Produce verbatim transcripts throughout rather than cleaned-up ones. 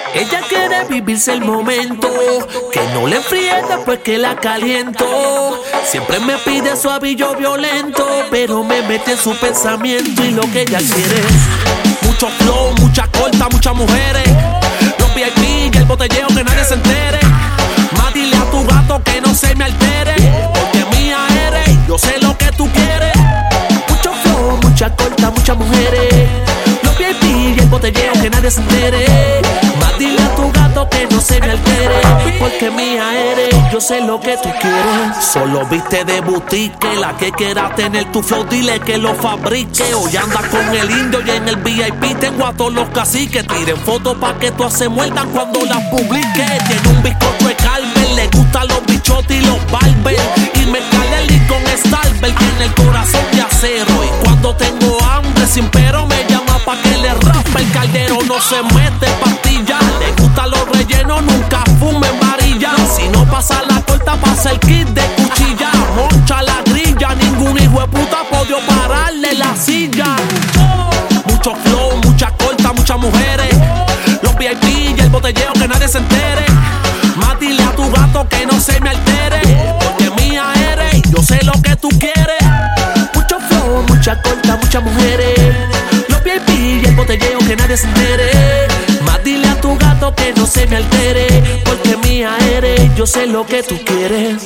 Ella quiere vivirse el momento, que no le enfríe después que la caliento. Siempre me pide suave y yo violento, pero me mete en su pensamiento y lo que ella quiere es mucho flow, mucha corta, muchas mujeres, los V I P y el botelleo que nadie se entere. Más dile a tu gato que no se me altere, porque mía eres, yo sé lo que tú quieres. Mucho flow, mucha corta, muchas mujeres, los V I P y el botelleo que nadie se entere. Más dile a tu gato que no se me altere, porque mía eres, yo sé lo que tú quieres. Solo viste de boutique, la que quiera tener tu flow, dile que lo fabrique. Hoy anda con el indio y en el V I P tengo a todos los caciques. Tiren fotos pa' que todas se muerdan cuando las publique. Tiene un bizcocho de Carmen, le gustan los bichotes y los barber, y me caleli con Starber, tiene el corazón de acero. Y cuando tengo hambre sin pero me llama pa' que le raspe el caldero. No se mete pastilla, le gustan los rellenos, nunca fume en varilla. Si no pasa la corta, pasa el kit de cuchilla. Moncha la grilla, ningún hijo de puta podió pararle la silla. Mucho flow, mucha corta, muchas mujeres, los V I P y el botelleo que nadie se entere. Más dile a tu gato que no se me altere, porque mía eres, yo sé lo que tú quieres. Mucho flow, mucha corta, muchas mujeres, los V I P y el botelleo que nadie se entere. Más dile a tu gato que no se me altere, porque mía eres, yo sé lo que tú quieres.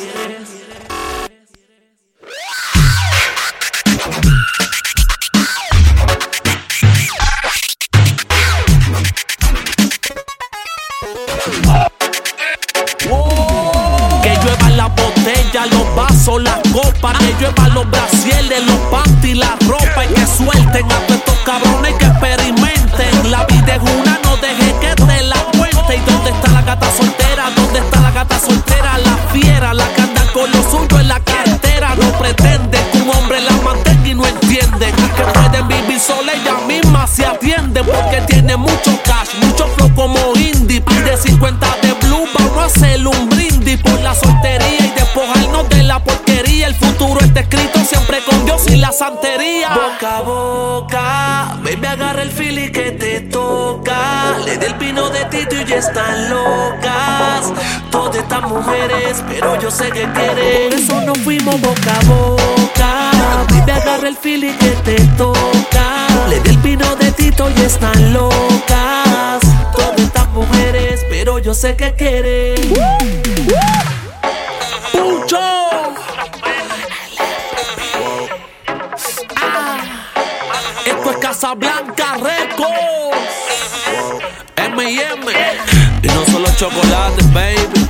Que lluevan las botellas, los vasos, las copas, que lluevan los brasieles, los panties, la ropa, y que suelten a todos estos cabrones que experimenten. La vida es una, no dejes que te la cuente. ¿Y dónde está la gata soltera? ¿Dónde está la gata soltera? La fiera, la que anda con lo suyo en la cartera. No pretende que un hombre la mantenga y no entiende que pueden vivir sola, ella misma se atiende, porque tiene mucho cash, mucho flow como indie. Pide cincuenta de blue, vamos a hacer un brindis por la soltería y despojarnos de la porquería. El futuro está escrito siempre con Dios y la santería. Boca a boca, baby, agarra el feeling que te toca. Le dé el vino de Tito y ya están locas todas estas mujeres, pero yo sé que quieren. Por eso nos fuimos boca a boca. Baby, agarra el feeling que te toca. Le dé el vino de Tito y están locas todas estas mujeres, pero yo sé que quieren. ¡Pucho! Ah, esto es Casablanca Records, M y M, y no solo chocolates, baby.